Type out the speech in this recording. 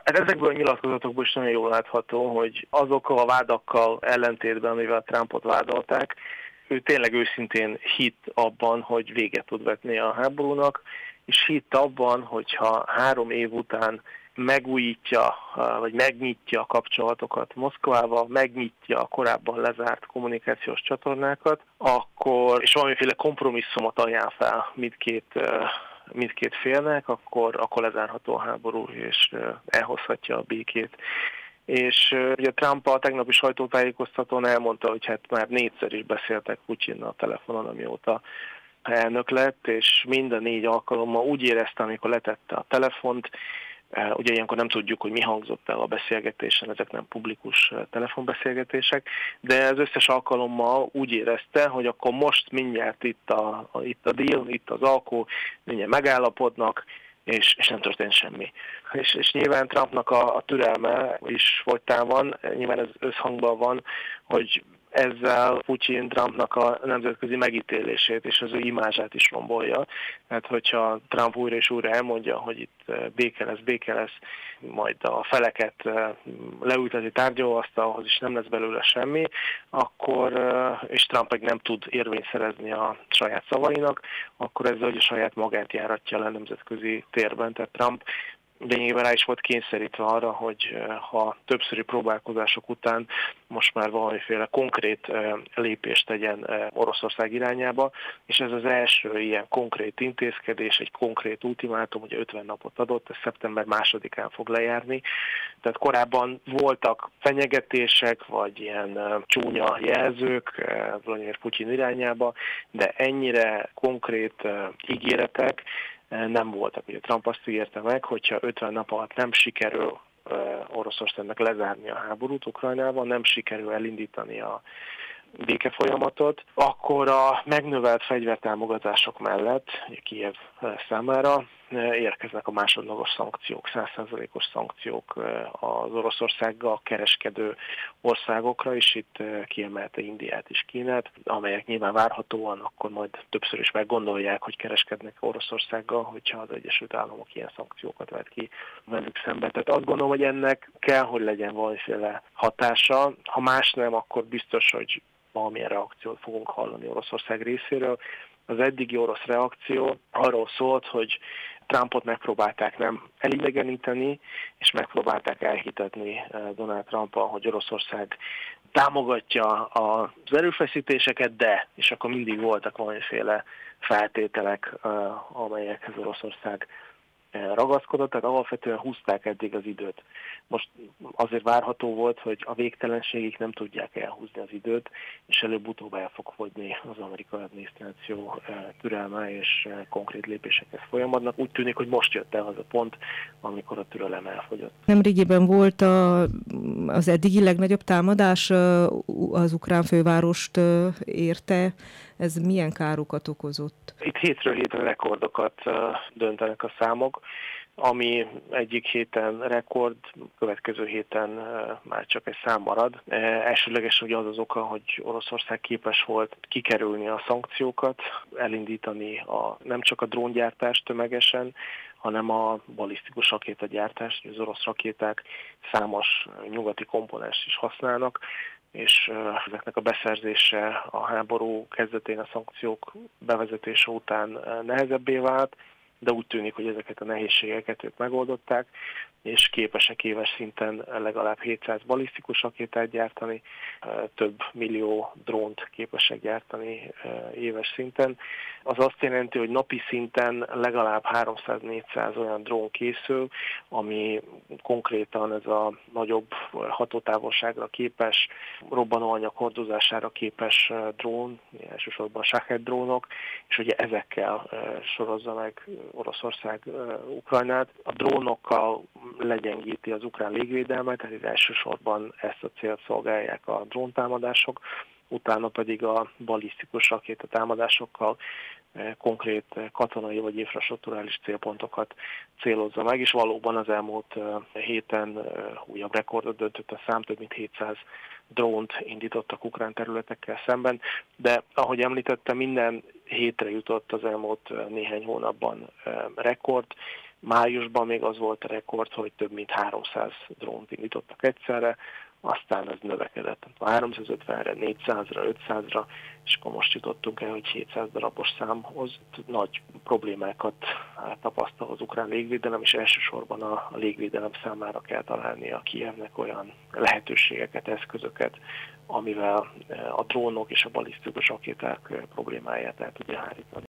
Hát ezekből a nyilatkozatokból is nagyon jól látható, hogy azokkal a vádakkal ellentétben, amivel Trumpot vádolták, ő tényleg őszintén hitt abban, hogy véget tud vetni a háborúnak, és hitt abban, hogyha 3 év után megújítja, vagy megnyitja a kapcsolatokat Moszkvával, megnyitja a korábban lezárt kommunikációs csatornákat, akkor, és valamiféle kompromisszumot ajánl fel mindkét félnek, akkor lezárható a háború, és elhozhatja a békét. És ugye Trump a tegnapi sajtótájékoztatón elmondta, hogy hát már 4-szer is beszéltek Putyinnal a telefonon, amióta elnök lett, és mind a 4 alkalommal úgy érezte, amikor letette a telefont, ugye ilyenkor nem tudjuk, hogy mi hangzott el a beszélgetésen, ezek nem publikus telefonbeszélgetések, de az összes alkalommal úgy érezte, hogy akkor most mindjárt itt a deal, itt az alkó, mindjárt megállapodnak, és nem történt semmi. És nyilván Trumpnak a türelme is fogytán van, nyilván ez összhangban van, hogy ezzel Putyin Trumpnak a nemzetközi megítélését és az ő imázsát is rombolja. Tehát hogyha Trump újra és újra elmondja, hogy itt béke lesz, majd a feleket leülteti tárgyalóasztalhoz, és nem lesz belőle semmi, akkor, és Trump meg nem tud érvényt szerezni a saját szavainak, akkor ezzel a saját magát járatja le a nemzetközi térben. Tehát Trump lényegében rá is volt kényszerítve arra, hogy ha többszöri próbálkozások után most már valamiféle konkrét lépést tegyen Oroszország irányába, és ez az első ilyen konkrét intézkedés, egy konkrét ultimátum, ugye 50 napot adott, ez szeptember 2-án fog lejárni. Tehát korábban voltak fenyegetések, vagy ilyen csúnya jelzők Vladimir Putyin irányába, de ennyire konkrét ígéretek nem voltak. Ugye Trump azt ígérte meg, hogyha 50 nap alatt nem sikerül Oroszországnak lezárni a háborút Ukrajnában, nem sikerül elindítani a békefolyamatot, akkor a megnövelt fegyvertámogatások mellett Kijev számára érkeznek a másodlagos szankciók, 100%-os szankciók az Oroszországgal kereskedő országokra, és itt kiemelte Indiát és Kínát, amelyek nyilván várhatóan akkor majd többször is meggondolják, hogy kereskednek Oroszországgal, hogyha az Egyesült Államok ilyen szankciókat vet ki velük szembe. Tehát azt gondolom, hogy ennek kell, hogy legyen valamiféle hatása. Ha más nem, akkor biztos, hogy valamilyen reakciót fogunk hallani Oroszország részéről. Az eddigi orosz reakció arról szólt, hogy Trumpot megpróbálták nem elidegeníteni, és megpróbálták elhitetni Donald Trumpal, hogy Oroszország támogatja az erőfeszítéseket, de, és akkor mindig voltak valamiféle feltételek, amelyekhez Oroszország ragaszkodott, tehát alapvetően húzták eddig az időt. Most azért várható volt, hogy a végtelenségig nem tudják elhúzni az időt, és előbb-utóbb el fog fogyni az amerikai adminisztráció türelme, és konkrét lépésekhez folyamadnak. Úgy tűnik, hogy most jött el az a pont, amikor a türelem elfogyott. Nemrégiben volt az eddigi legnagyobb támadás, az ukrán fővárost érte. Ez milyen károkat okozott? Itt hétről hétre rekordokat döntenek a számok, ami egyik héten rekord, következő héten már csak egy szám marad. Elsőleges ugye az az oka, hogy Oroszország képes volt kikerülni a szankciókat, elindítani nem csak a dróngyártást tömegesen, hanem a balisztikus rakétagyártást, az orosz rakéták számos nyugati komponenst is használnak, és ezeknek a beszerzése a háború kezdetén a szankciók bevezetése után nehezebbé vált, de úgy tűnik, hogy ezeket a nehézségeket ők megoldották, és képesek éves szinten legalább 700 balisztikus rakétát gyártani, több millió drónt képesek gyártani éves szinten. Az azt jelenti, hogy napi szinten legalább 300-400 olyan drón készül, ami konkrétan ez a nagyobb hatótávolságra képes, robbanóanyag hordozására képes drón, elsősorban Shahed drónok, és ugye ezekkel sorozza meg Oroszország Ukrajnát. A drónokkal legyengíti az ukrán légvédelmet, tehát elsősorban ezt a célt szolgálják a dróntámadások, utána pedig a balisztikus rakétatámadásokkal konkrét katonai vagy infrastrukturális célpontokat célozza meg, és valóban az elmúlt héten újabb rekordot döntött a szám, több mint 700 drónt indítottak ukrán területekkel szemben, de ahogy említettem, minden hétre jutott az elmúlt néhány hónapban rekord, Májusban még az volt a rekord, hogy több mint 300 drónt indítottak egyszerre, aztán ez növekedett 350-re, 400-ra, 500-ra, és akkor most jutottunk el, hogy 700 darabos számhoz. Nagy problémákat tapasztal az ukrán légvédelem, és elsősorban a légvédelem számára kell találnia Kijevnek olyan lehetőségeket, eszközöket, amivel a drónok és a balisztikus rakéták problémáját el tudja hárítani.